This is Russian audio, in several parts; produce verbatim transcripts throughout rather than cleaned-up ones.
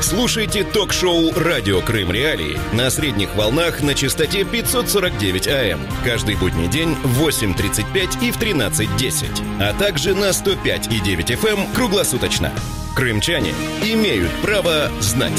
Слушайте ток-шоу «Радио Крым Реалии» на средних волнах на частоте пятьсот сорок девять АМ. Каждый будний день в восемь тридцать пять и в тринадцать десять. А также на сто пять и девять эф эм круглосуточно. Крымчане имеют право знать.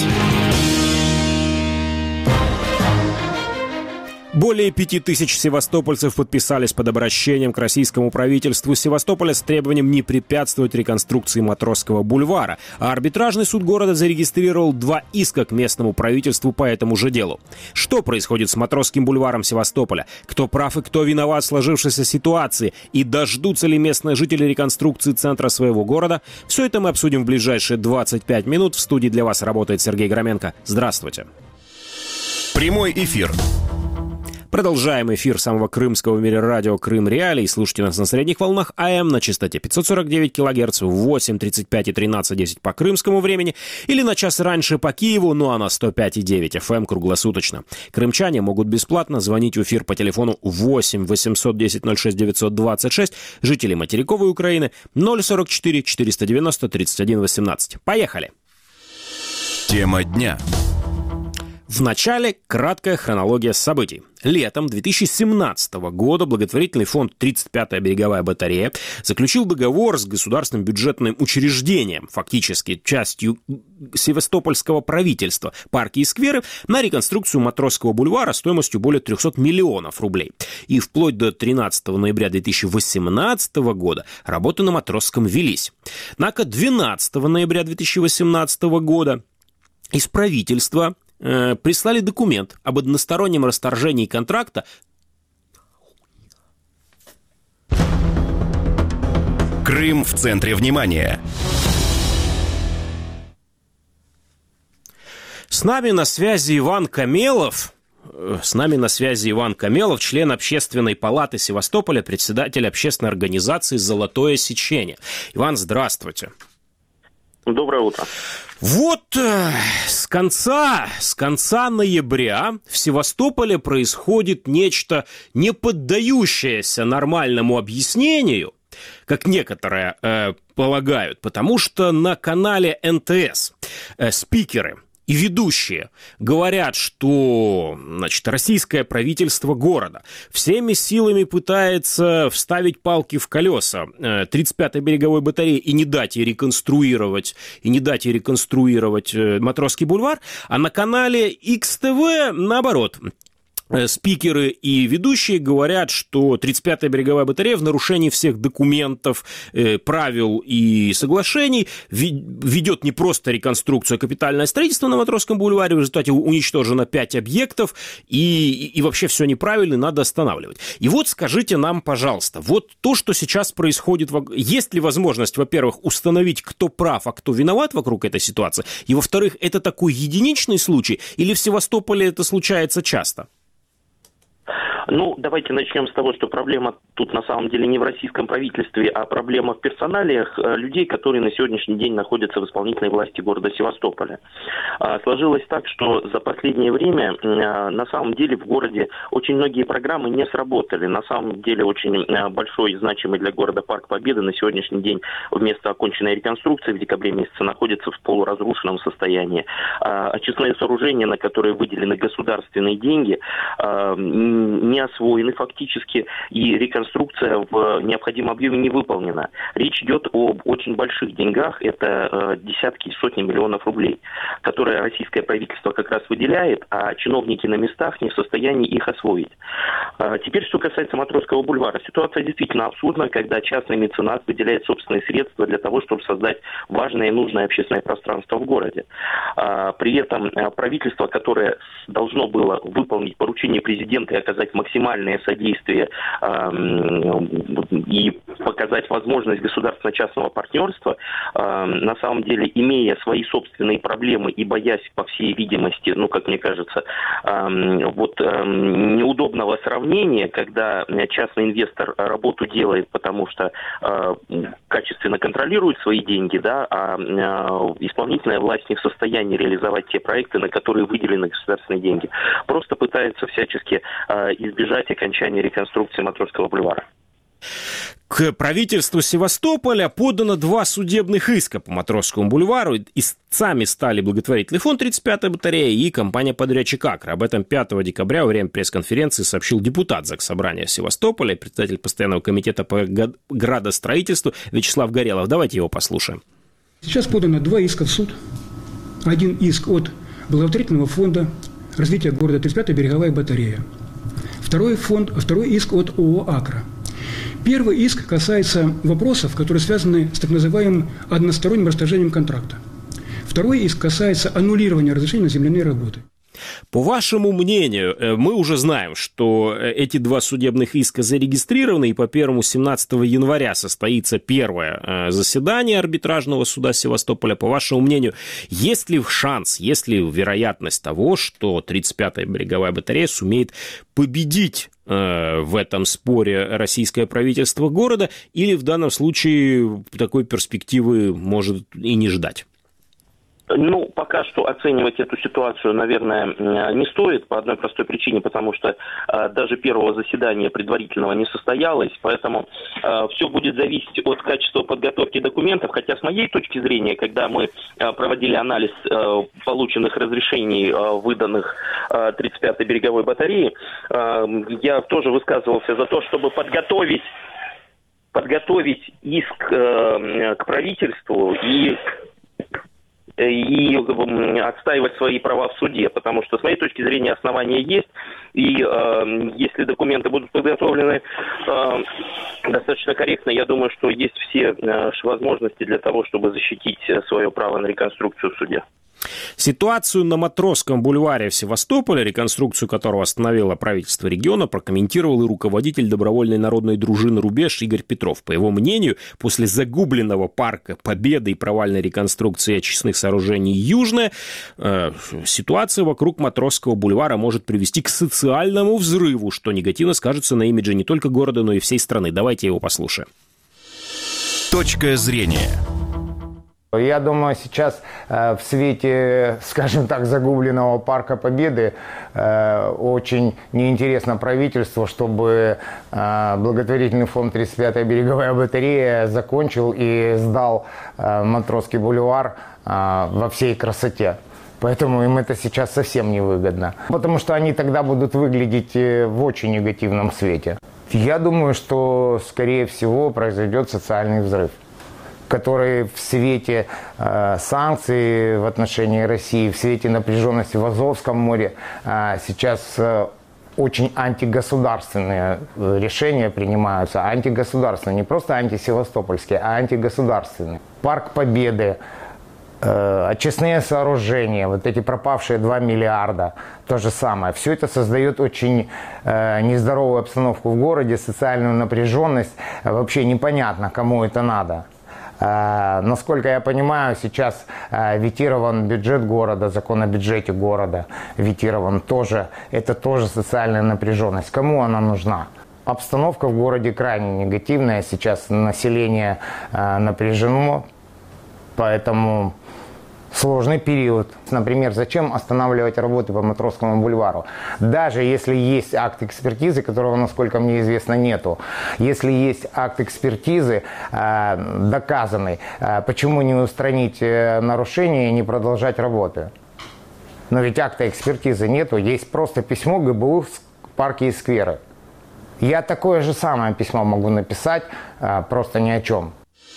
Более пяти тысяч севастопольцев подписались под обращением к российскому правительству Севастополя с требованием не препятствовать реконструкции Матросского бульвара, а арбитражный суд города зарегистрировал два иска к местному правительству по этому же делу. Что происходит с Матросским бульваром Севастополя? Кто прав и кто виноват в сложившейся ситуации? И дождутся ли местные жители реконструкции центра своего города? Все это мы обсудим в ближайшие двадцать пять минут. В студии для вас работает Сергей Громенко. Здравствуйте. Прямой эфир. Продолжаем эфир самого крымского в мире радио «Крым Реалии». Слушайте нас на средних волнах АМ на частоте пятьсот сорок девять килогерц в восемь тридцать пять и тринадцать десять по крымскому времени или на час раньше по Киеву, ну а на сто пять и девять эф эм круглосуточно. Крымчане могут бесплатно звонить в эфир по телефону восемь восемьсот десять ноль шесть девятьсот двадцать шесть, жители материковой Украины ноль сорок четыре четыреста девяносто тридцать один восемнадцать. Поехали! Тема дня. В начале краткая хронология событий. Летом две тысячи семнадцатого года благотворительный фонд «тридцать пятая береговая батарея» заключил договор с государственным бюджетным учреждением, фактически частью севастопольского правительства, парки и скверы, на реконструкцию Матросского бульвара стоимостью более триста миллионов рублей. И вплоть до тринадцатого ноября две тысячи восемнадцатого года работы на Матросском велись. Однако двенадцатого ноября две тысячи восемнадцатого года из правительства прислали документ об одностороннем расторжении контракта. Крым в центре внимания. С нами на связи Иван Камелов. С нами на связи Иван Камелов, член Общественной палаты Севастополя, председатель общественной организации «Золотое сечение». Иван, здравствуйте. Доброе утро. Вот э, с конца, с конца ноября в Севастополе происходит нечто, не поддающееся нормальному объяснению, как некоторые э, полагают, потому что на канале эн тэ эс э, спикеры и ведущие говорят, что, значит, российское правительство города всеми силами пытается вставить палки в колеса тридцать пятой береговой батареи и не дать ей реконструировать, и не дать ей реконструировать Матросский бульвар, а на канале икс тэ вэ наоборот. Спикеры и ведущие говорят, что тридцать пятая береговая батарея в нарушении всех документов, э, правил и соглашений ведет не просто реконструкцию, а капитальное строительство на Матросском бульваре. В результате уничтожено пять объектов, и, и, и вообще все неправильно, надо останавливать. И вот скажите нам, пожалуйста, вот то, что сейчас происходит, есть ли возможность, во-первых, установить, кто прав, а кто виноват вокруг этой ситуации, и, во-вторых, это такой единичный случай, или в Севастополе это случается часто? Ну, давайте начнем с того, что проблема тут на самом деле не в российском правительстве, а проблема в персоналиях людей, которые на сегодняшний день находятся в исполнительной власти города Севастополя. Сложилось так, что за последнее время на самом деле в городе очень многие программы не сработали. На самом деле очень большой и значимый для города Парк Победы на сегодняшний день вместо оконченной реконструкции в декабре месяце находится в полуразрушенном состоянии. Очистные сооружения, на которые выделены государственные деньги, не освоены фактически, и реконструкция в необходимом объеме не выполнена. Речь идет об очень больших деньгах, это э, десятки и сотни миллионов рублей, которые российское правительство как раз выделяет, а чиновники на местах не в состоянии их освоить. А теперь, что касается Матросского бульвара. Ситуация действительно абсурдна, когда частный меценат выделяет собственные средства для того, чтобы создать важное и нужное общественное пространство в городе. А при этом правительство, которое должно было выполнить поручение президента и оказать максимальное содействие э, и показать возможность государственно-частного партнерства, э, на самом деле, имея свои собственные проблемы и боясь, по всей видимости, ну, как мне кажется, э, вот э, неудобного сравнения, когда частный инвестор работу делает, потому что э, качественно контролирует свои деньги, да, а э, исполнительная власть не в состоянии реализовать те проекты, на которые выделены государственные деньги, просто пытается всячески э, избежать окончания реконструкции Матросского бульвара. К правительству Севастополя подано два судебных иска по Матросскому бульвару. Истцами стали благотворительный фонд тридцать пятая батарея и компания-подрядчик «Акра». Об этом пятого декабря во время пресс-конференции сообщил депутат Заксобрания Севастополя, председатель постоянного комитета по градостроительству Вячеслав Горелов. Давайте его послушаем. Сейчас подано два иска в суд. Один иск от благотворительного фонда развития города тридцать пятая береговая батарея. Второй, фонд, второй иск от ООО «Акра». Первый иск касается вопросов, которые связаны с так называемым односторонним расторжением контракта. Второй иск касается аннулирования разрешения на земляные работы. По вашему мнению, мы уже знаем, что эти два судебных иска зарегистрированы, и по первому семнадцатого января состоится первое заседание арбитражного суда Севастополя. По вашему мнению, есть ли шанс, есть ли вероятность того, что тридцать пятая береговая батарея сумеет победить в этом споре российское правительство города, или в данном случае такой перспективы может и не ждать? Ну, пока что оценивать эту ситуацию, наверное, не стоит по одной простой причине, потому что э, даже первого заседания предварительного не состоялось, поэтому э, все будет зависеть от качества подготовки документов, хотя с моей точки зрения, когда мы э, проводили анализ э, полученных разрешений, э, выданных э, тридцать пятой береговой батареи, э, я тоже высказывался за то, чтобы подготовить подготовить иск э, к правительству и и отстаивать свои права в суде, потому что, с моей точки зрения, основания есть, и э, если документы будут подготовлены э, достаточно корректно, я думаю, что есть все э, возможности для того, чтобы защитить свое право на реконструкцию в суде. Ситуацию на Матросском бульваре в Севастополе, реконструкцию которого остановило правительство региона, прокомментировал и руководитель добровольной народной дружины «Рубеж» Игорь Петров. По его мнению, после загубленного парка Победы и провальной реконструкции очистных сооружений «Южная», э, ситуация вокруг Матросского бульвара может привести к социальному взрыву, что негативно скажется на имидже не только города, но и всей страны. Давайте его послушаем. Точка зрения. Я думаю, сейчас э, в свете, скажем так, загубленного парка Победы э, очень неинтересно правительству, чтобы э, благотворительный фонд тридцать пятая береговая батарея закончил и сдал э, Матросский бульвар э, во всей красоте. Поэтому им это сейчас совсем невыгодно. Потому что они тогда будут выглядеть в очень негативном свете. Я думаю, что, скорее всего, произойдет социальный взрыв, который в свете э, санкций в отношении России, в свете напряженности в Азовском море э, сейчас э, очень антигосударственные решения принимаются. Антигосударственные, не просто антисевастопольские, а антигосударственные. Парк Победы, э, очистные сооружения, вот эти пропавшие два миллиарда, то же самое. Все это создает очень э, нездоровую обстановку в городе, социальную напряженность. Вообще непонятно, кому это надо. Uh, насколько я понимаю, сейчас uh, ветирован бюджет города, закон о бюджете города ветирован тоже. Это тоже социальная напряженность. Кому она нужна? Обстановка в городе крайне негативная. Сейчас население uh, напряжено, поэтому сложный период. Например, зачем останавливать работы по Матросскому бульвару? Даже если есть акт экспертизы, которого, насколько мне известно, нету. Если есть акт экспертизы э, доказанный, э, почему не устранить э, нарушение и не продолжать работы? Но ведь акта экспертизы нету. Есть просто письмо ГБУ в парке и скверы. Я такое же самое письмо могу написать, э, просто ни о чем.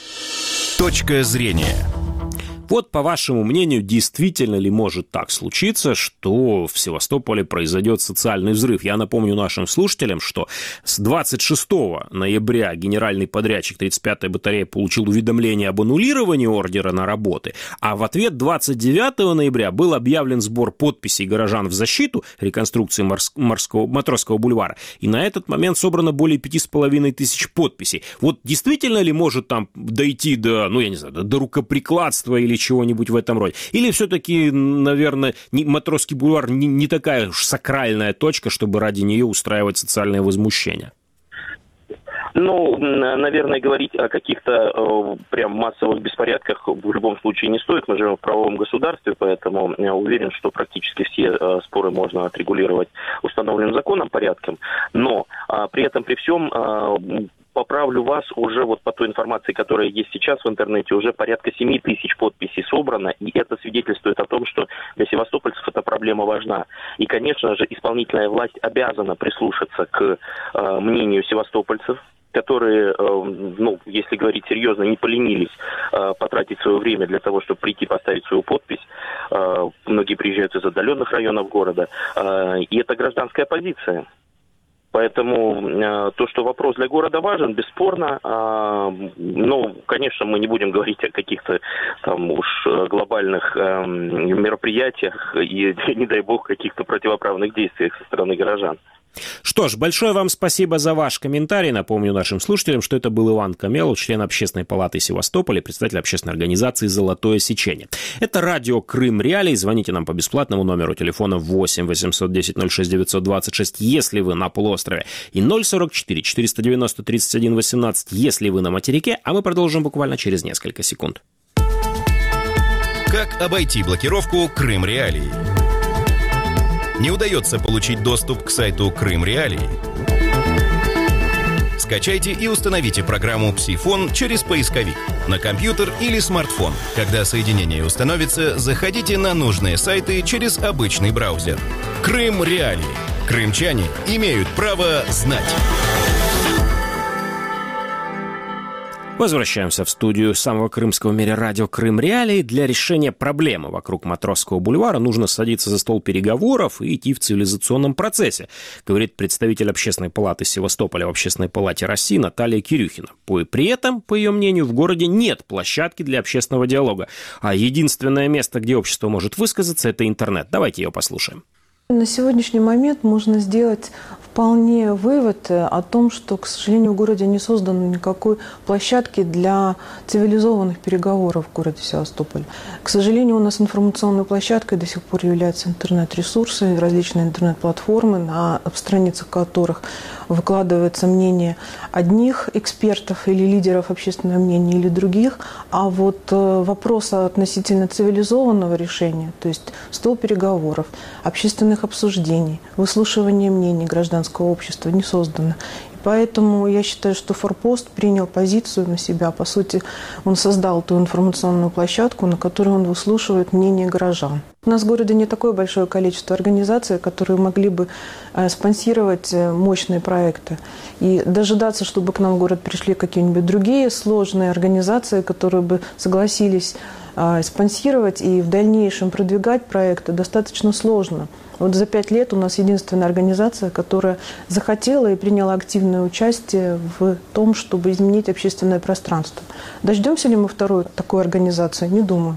Точка зрения. Вот, по вашему мнению, действительно ли может так случиться, что в Севастополе произойдет социальный взрыв? Я напомню нашим слушателям, что с двадцать шестого ноября генеральный подрядчик тридцать пятая батарея получил уведомление об аннулировании ордера на работы, а в ответ двадцать девятого ноября был объявлен сбор подписей горожан в защиту реконструкции морского, Матросского бульвара, и на этот момент собрано более пяти с половиной тысяч подписей. Вот действительно ли может там дойти до, ну, я не знаю, до рукоприкладства или чего-нибудь в этом роде? Или все-таки, наверное, не, Матросский бульвар не, не такая уж сакральная точка, чтобы ради нее устраивать социальное возмущение? Ну, наверное, говорить о каких-то э, прям массовых беспорядках в любом случае не стоит. Мы живем в правовом государстве, поэтому я уверен, что практически все э, споры можно отрегулировать установленным законом порядком. Но э, при этом, при всем, э, поправлю вас, уже вот по той информации, которая есть сейчас в интернете, уже порядка семь тысяч подписей собрано, и это свидетельствует о том, что для севастопольцев эта проблема важна. И, конечно же, исполнительная власть обязана прислушаться к э, мнению севастопольцев, которые, ну, если говорить серьезно, не поленились э, потратить свое время для того, чтобы прийти поставить свою подпись. Э, многие приезжают из отдаленных районов города. Э, и это гражданская позиция. Поэтому э, то, что вопрос для города важен, бесспорно. Э, ну, конечно, мы не будем говорить о каких-то там уж глобальных э, мероприятиях и, не дай бог, каких-то противоправных действиях со стороны горожан. Что ж, большое вам спасибо за ваш комментарий. Напомню нашим слушателям, что это был Иван Камелов, член Общественной палаты Севастополя, представитель общественной организации «Золотое сечение». Это радио «Крым Реалии». Звоните нам по бесплатному номеру телефона восемь восемьсот десять ноль шесть девятьсот двадцать шесть, если вы на полуострове, и ноль сорок четыре четыреста девяносто тридцать один восемнадцать, если вы на материке, а мы продолжим буквально через несколько секунд. Как обойти блокировку «Крым Реалии»? Не удается получить доступ к сайту Крым Реалии? Скачайте и установите программу «Псифон» через поисковик на компьютер или смартфон. Когда соединение установится, заходите на нужные сайты через обычный браузер. Крым Реалии. Крымчане имеют право знать. Возвращаемся в студию самого крымского в мире радио «Крым Реалии». Для решения проблемы вокруг Матросского бульвара нужно садиться за стол переговоров и идти в цивилизационном процессе, говорит представитель Общественной палаты Севастополя в Общественной палате России Наталья Кирюхина. При этом, по ее мнению, в городе нет площадки для общественного диалога, а единственное место, где общество может высказаться, это интернет. Давайте ее послушаем. На сегодняшний момент можно сделать вполне вывод о том, что, к сожалению, в городе не создано никакой площадки для цивилизованных переговоров в городе Севастополь. К сожалению, у нас информационной площадкой до сих пор являются интернет-ресурсы, различные интернет-платформы, на страницах которых выкладывается мнение одних экспертов или лидеров общественного мнения или других, а вот вопрос относительно цивилизованного решения, то есть стол переговоров, общественных обсуждений, выслушивания мнений гражданского общества не создано. И поэтому я считаю, что Форпост принял позицию на себя. По сути, он создал ту информационную площадку, на которой он выслушивает мнение горожан. У нас в городе не такое большое количество организаций, которые могли бы спонсировать мощные проекты. И дожидаться, чтобы к нам в город пришли какие-нибудь другие сложные организации, которые бы согласились спонсировать и в дальнейшем продвигать проекты, достаточно сложно. Вот за пять лет у нас единственная организация, которая захотела и приняла активное участие в том, чтобы изменить общественное пространство. Дождемся ли мы второй такой организации? Не думаю.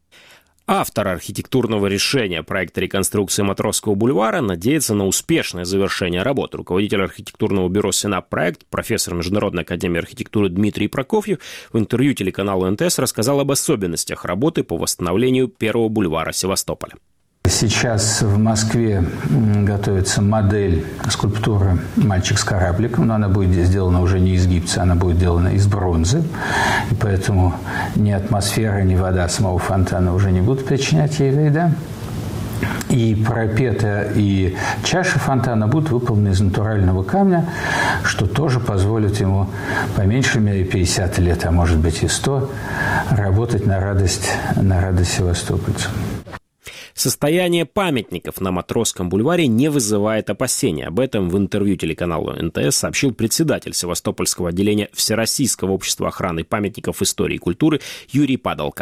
Автор архитектурного решения проекта реконструкции Матросского бульвара надеется на успешное завершение работы. Руководитель архитектурного бюро «Синап-проект», профессор Международной академии архитектуры Дмитрий Прокофьев в интервью телеканалу эн тэ эс рассказал об особенностях работы по восстановлению первого бульвара Севастополя. Сейчас в Москве готовится модель скульптуры «Мальчик с корабликом», но она будет сделана уже не из гипса, она будет сделана из бронзы. И поэтому ни атмосфера, ни вода самого фонтана уже не будут причинять ей вреда. И парапета, и чаша фонтана будут выполнены из натурального камня, что тоже позволит ему по меньшей мере пятьдесят лет, а может быть и сто, работать на радость, на радость севастопольцам. Состояние памятников на Матросском бульваре не вызывает опасений. Об этом в интервью телеканалу эн тэ эс сообщил председатель Севастопольского отделения Всероссийского общества охраны памятников истории и культуры Юрий Падалко.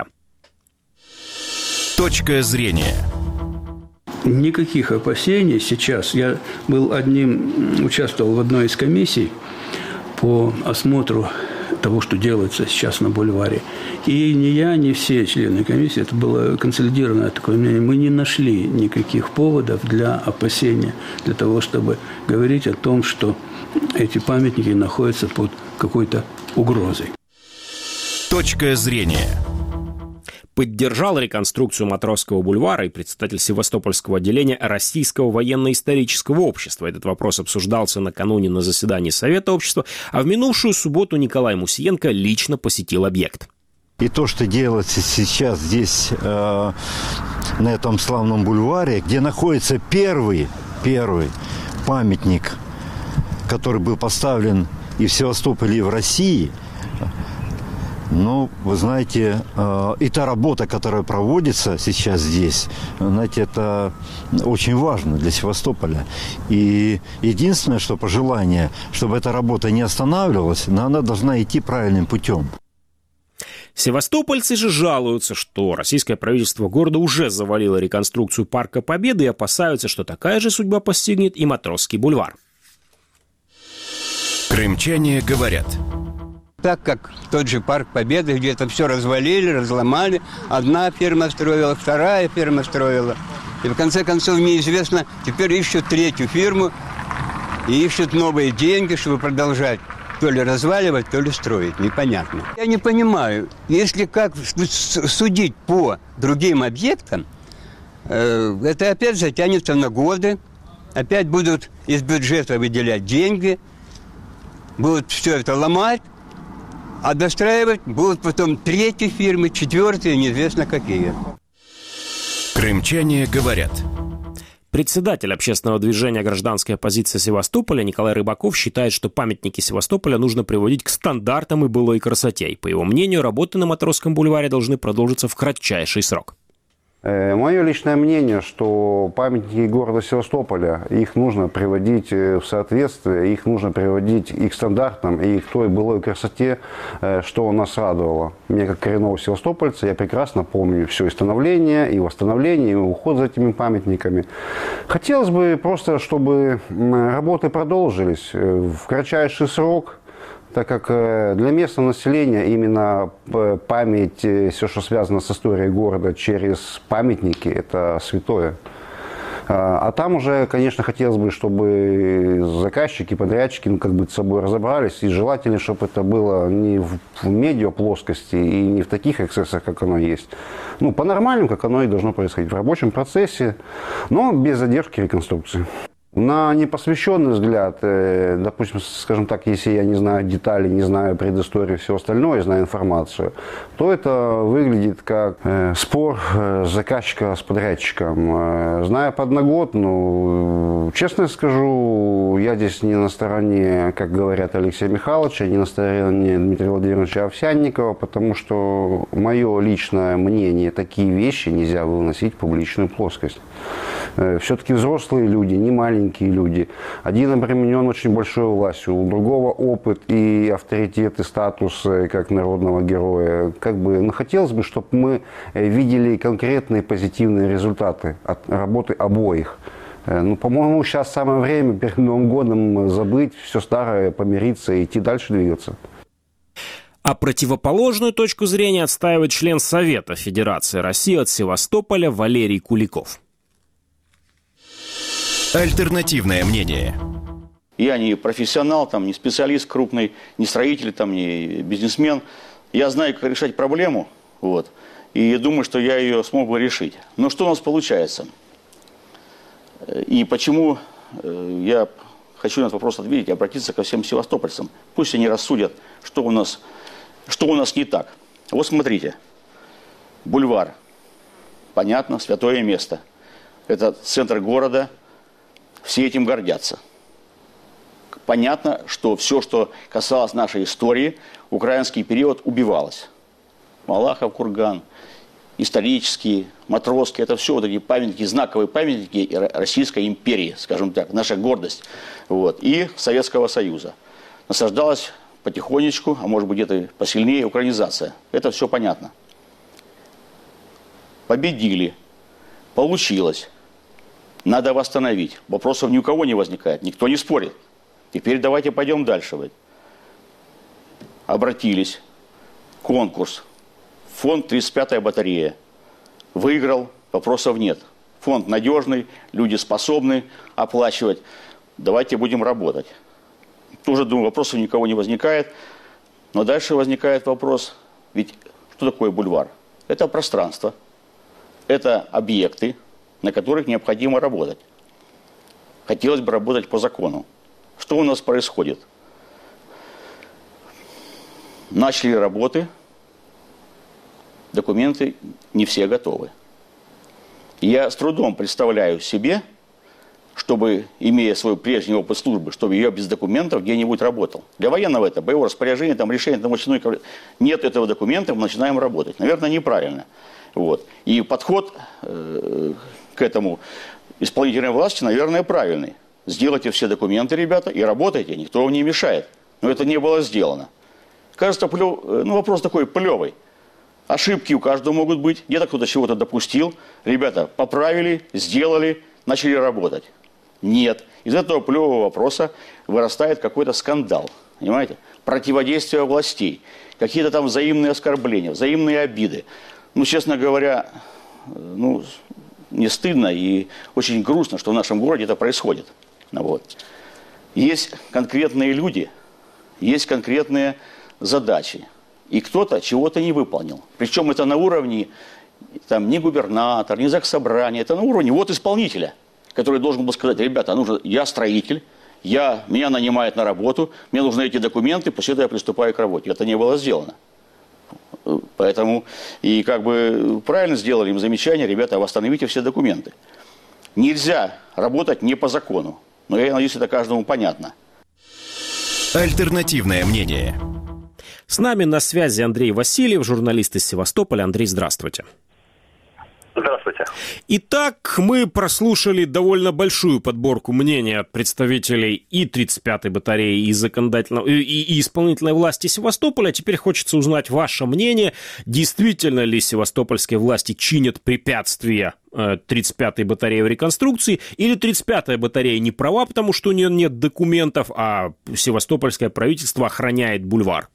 Точка зрения. Никаких опасений сейчас. Я был одним, участвовал в одной из комиссий по осмотру того, что делается сейчас на бульваре. И ни я, ни все члены комиссии, это было консолидированное такое мнение, мы не нашли никаких поводов для опасения, для того, чтобы говорить о том, что эти памятники находятся под какой-то угрозой. Точка зрения. Поддержал реконструкцию Матросского бульвара и председатель Севастопольского отделения Российского военно-исторического общества. Этот вопрос обсуждался накануне на заседании Совета общества, а в минувшую субботу Николай Мусиенко лично посетил объект. И то, что делается сейчас здесь, э, на этом славном бульваре, где находится первый, первый памятник, который был поставлен и в Севастополе, и в России. Ну, вы знаете, и та работа, которая проводится сейчас здесь, знаете, это очень важно для Севастополя. И единственное, что пожелание, чтобы эта работа не останавливалась, но она должна идти правильным путем. Севастопольцы же жалуются, что российское правительство города уже завалило реконструкцию Парка Победы и опасаются, что такая же судьба постигнет и Матросский бульвар. Крымчане говорят. Так как тот же Парк Победы, где-то все развалили, разломали. Одна фирма строила, вторая фирма строила. И в конце концов неизвестно, теперь ищут третью фирму и ищут новые деньги, чтобы продолжать то ли разваливать, то ли строить. Непонятно. Я не понимаю, если как судить по другим объектам, это опять затянется на годы, опять будут из бюджета выделять деньги, будут все это ломать, а достраивать будут потом третьи фирмы, четвертые, неизвестно какие. Крымчане говорят. Председатель общественного движения «Гражданская оппозиция Севастополя» Николай Рыбаков считает, что памятники Севастополя нужно приводить к стандартам и былой красоте. И, по его мнению, работы на Матросском бульваре должны продолжиться в кратчайший срок. Мое личное мнение, что памятники города Севастополя, их нужно приводить в соответствие, их нужно приводить и к стандартам, и к той былой красоте, что нас радовало. Мне, как коренного севастопольца, я прекрасно помню все и становление, и восстановление, и уход за этими памятниками. Хотелось бы просто, чтобы работы продолжились в кратчайший срок, так как для местного населения именно память, все, что связано с историей города через памятники, это святое. А там уже, конечно, хотелось бы, чтобы заказчики, подрядчики, ну, как бы с собой разобрались, и желательно, чтобы это было не в медиаплоскости и не в таких эксцессах, как оно есть. Ну, по-нормальному, как оно и должно происходить, в рабочем процессе, но без задержки реконструкции. На непосвященный взгляд, допустим, скажем так, если я не знаю деталей, не знаю предысторию, все остальное, знаю информацию, то это выглядит как спор заказчика с подрядчиком. Зная подноготную, честно скажу, я здесь не на стороне, как говорят, Алексея Михайловича, не на стороне Дмитрия Владимировича Овсянникова, потому что мое личное мнение, такие вещи нельзя выносить в публичную плоскость. Все-таки взрослые люди, не маленькие люди. Один обременен очень большой властью, у другого опыт и авторитет, и статус как народного героя. Как бы, ну, хотелось бы, чтобы мы видели конкретные позитивные результаты от работы обоих. Ну, по-моему, сейчас самое время перед Новым годом забыть все старое, помириться и идти дальше двигаться. А противоположную точку зрения отстаивает член Совета Федерации России от Севастополя Валерий Куликов. Альтернативное мнение. Я не профессионал, там, не специалист крупный, не строитель, там, не бизнесмен. Я знаю, как решать проблему, вот, и думаю, что я ее смог бы решить. Но что у нас получается? И почему я хочу на этот вопрос ответить и обратиться ко всем севастопольцам. Пусть они рассудят, что у нас, что у нас не так. Вот смотрите, бульвар, понятно, святое место. Это центр города. Все этим гордятся. Понятно, что все, что касалось нашей истории, в украинский период убивалось. Малахов курган, исторические, Матросские, это все вот эти памятники, знаковые памятники Российской империи, скажем так, наша гордость. Вот, и Советского Союза. Насаждалась потихонечку, а может быть где-то посильнее, украинизация. Это все понятно. Победили. Получилось. Надо восстановить. Вопросов ни у кого не возникает. Никто не спорит. Теперь давайте пойдем дальше. Обратились. Конкурс. Фонд тридцать пятая батарея. Выиграл. Вопросов нет. Фонд надежный. Люди способны оплачивать. Давайте будем работать. Тоже, думаю, вопросов никого не возникает. Но дальше возникает вопрос. Ведь что такое бульвар? Это пространство. Это объекты, на которых необходимо работать. Хотелось бы работать по закону. Что у нас происходит? Начали работы, документы не все готовы. Я с трудом представляю себе, чтобы, имея свой прежний опыт службы, чтобы я без документов где-нибудь работал. Для военного это боевое распоряжение, там решение, там очень много. Нет этого документа, мы начинаем работать. Наверное, неправильно. Вот. И подход э, к этому исполнительной власти, наверное, правильный. Сделайте все документы, ребята, и работайте, никто вам не мешает. Но это не было сделано. Кажется, плев... ну, вопрос такой плевый. Ошибки у каждого могут быть, где-то кто-то чего-то допустил. Ребята поправили, сделали, начали работать. Нет. Из этого плевого вопроса вырастает какой-то скандал. Понимаете? Противодействие властей. Какие-то там взаимные оскорбления, взаимные обиды. Ну, честно говоря, ну, не стыдно и очень грустно, что в нашем городе это происходит. Вот. Есть конкретные люди, есть конкретные задачи. И кто-то чего-то не выполнил. Причем это на уровне там, не губернатор, не заксобрание, это на уровне вот исполнителя, который должен был сказать: ребята, нужно, я строитель, я, меня нанимают на работу, мне нужны эти документы, после этого я приступаю к работе. Это не было сделано. Поэтому и как бы правильно сделали им замечание: ребята, восстановите все документы. Нельзя работать не по закону. Но я надеюсь, это каждому понятно. Альтернативное мнение. С нами на связи Андрей Васильев, журналист из Севастополя. Андрей, здравствуйте. Здравствуйте. Итак, мы прослушали довольно большую подборку мнений от представителей и тридцать пятой батареи, и законодательного, и, и исполнительной власти Севастополя. Теперь хочется узнать ваше мнение. Действительно ли севастопольские власти чинят препятствия тридцать пятой батареи в реконструкции, или тридцать пятая батарея не права, потому что у нее нет документов, а севастопольское правительство охраняет бульвар?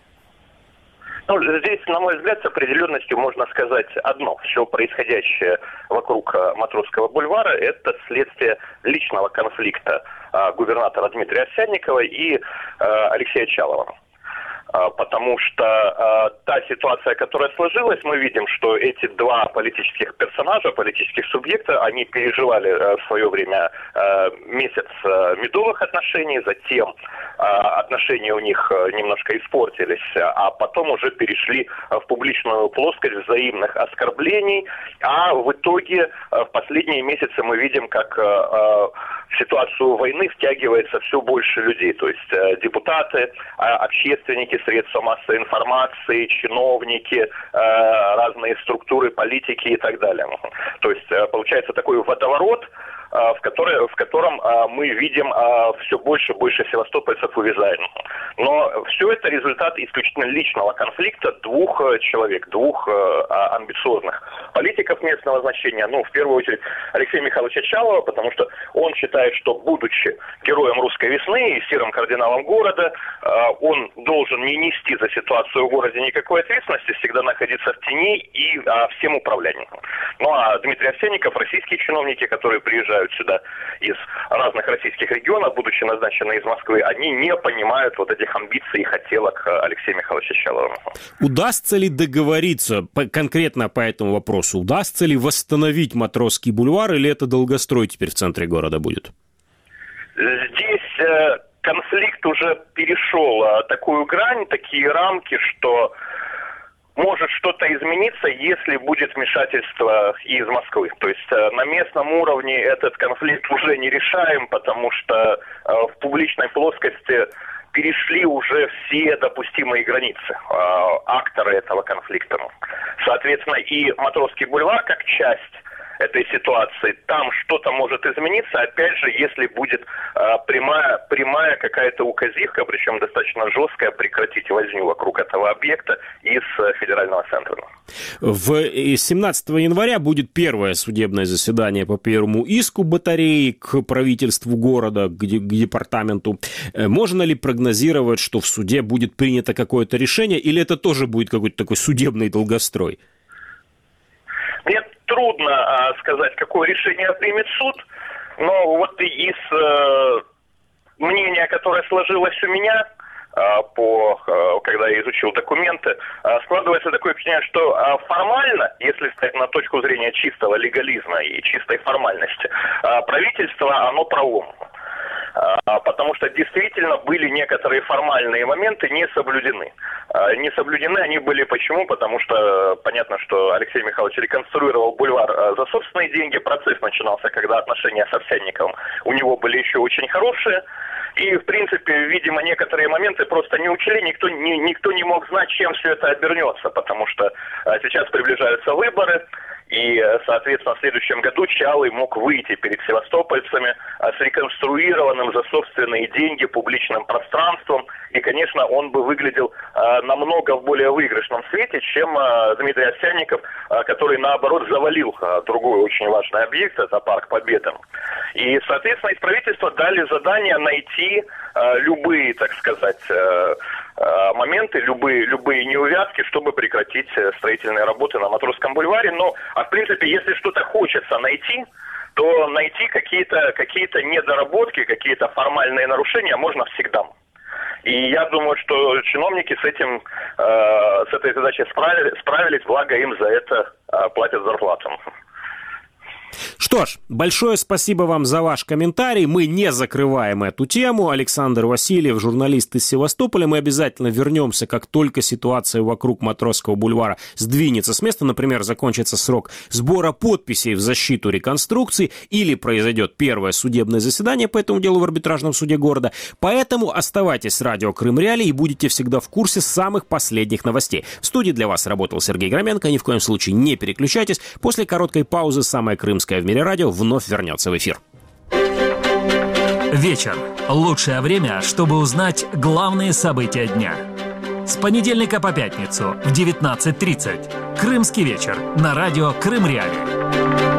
Ну, здесь, на мой взгляд, с определенностью можно сказать одно. Все происходящее вокруг Матросского бульвара – это следствие личного конфликта а, губернатора Дмитрия Овсянникова и а, Алексея Чалова. А, потому что а, та ситуация, которая сложилась, мы видим, что эти два политических персонажа, политических субъекта, они переживали а, в свое время а, месяц а, медовых отношений, затем а, отношения у них немножко испортились, а потом уже перешли в публичную плоскость взаимных оскорблений, а в итоге в последние месяцы мы видим, как а, в ситуацию войны втягивается все больше людей, то есть а, депутаты, а, общественники, средства массовой информации, чиновники, а, разные структуры, политики и так далее. То есть а, получается такой водоворот, в, который, в котором а, мы видим а, все больше и больше севастопольцев увязаем. Но все это результат исключительно личного конфликта двух а, человек, двух а, амбициозных политиков местного значения. Ну, в первую очередь, Алексея Михайловича Чалова, потому что он считает, что, будучи героем русской весны и серым кардиналом города, а, он должен не нести за ситуацию в городе никакой ответственности, всегда находиться в тени и а, всем управлять. Ну, а Дмитрий Овсянников, российские чиновники, которые приезжают сюда из разных российских регионов, будучи назначены из Москвы, они не понимают вот этих амбиций и хотелок Алексея Михайловича Чалова. Удастся ли договориться по, конкретно по этому вопросу? Удастся ли восстановить Матросский бульвар, или это долгострой теперь в центре города будет? Здесь э, конфликт уже перешел э, такую грань, такие рамки, что может что-то измениться, если будет вмешательство из Москвы. То есть э, на местном уровне этот конфликт уже не решаем, потому что э, в публичной плоскости перешли уже все допустимые границы э, акторы этого конфликта. Соответственно, и Матросский бульвар как часть этой ситуации, там что-то может измениться, опять же, если будет э, прямая, прямая какая-то указивка, причем достаточно жесткая, прекратить возню вокруг этого объекта из э, федерального центра. В семнадцатого января будет первое судебное заседание по первому иску батареи к правительству города, к, к департаменту. Можно ли прогнозировать, что в суде будет принято какое-то решение, или это тоже будет какой-то такой судебный долгострой? Нет. Трудно а, сказать, какое решение примет суд, но вот из э, мнения, которое сложилось у меня, э, по, э, когда я изучил документы, э, складывается такое впечатление, что э, формально, если сказать на точку зрения чистого легализма и чистой формальности, э, правительство, оно правом. потому что действительно были некоторые формальные моменты не соблюдены. Не соблюдены они были почему? Потому что понятно, что Алексей Михайлович реконструировал бульвар за собственные деньги. Процесс начинался, когда отношения с Овсянниковым у него были еще очень хорошие. И, в принципе, видимо, некоторые моменты просто не учли, никто не, никто не мог знать, чем все это обернется, потому что а, сейчас приближаются выборы, и, соответственно, в следующем году Чалый мог выйти перед севастопольцами а, с реконструированным за собственные деньги публичным пространством, и, конечно, он бы выглядел а, намного в более выигрышном свете, чем а, Дмитрий Овсянников, а, который, наоборот, завалил а, другой очень важный объект, это Парк Победы. И, соответственно, из правительства дали задание найти э, любые, так сказать, э, э, моменты, любые, любые неувязки, чтобы прекратить строительные работы на Матросском бульваре. Но, а в принципе, если что-то хочется найти, то найти какие-то, какие-то недоработки, какие-то формальные нарушения можно всегда. И я думаю, что чиновники с этим, э, с этой задачей справились, справились, благо им за это э, платят зарплату. Что ж, большое спасибо вам за ваш комментарий. Мы не закрываем эту тему. Александр Васильев, журналист из Севастополя. Мы обязательно вернемся, как только ситуация вокруг Матросского бульвара сдвинется с места. Например, закончится срок сбора подписей в защиту реконструкции или произойдет первое судебное заседание по этому делу в арбитражном суде города. Поэтому оставайтесь с радио Крым Реалии и будете всегда в курсе самых последних новостей. В студии для вас работал Сергей Громенко. Ни в коем случае не переключайтесь. После короткой паузы самое крымское в мире радио вновь вернется в эфир. Вечер. Лучшее время, чтобы узнать главные события дня. С понедельника по пятницу в девятнадцать тридцать. Крымский вечер на радио Крым Реалии.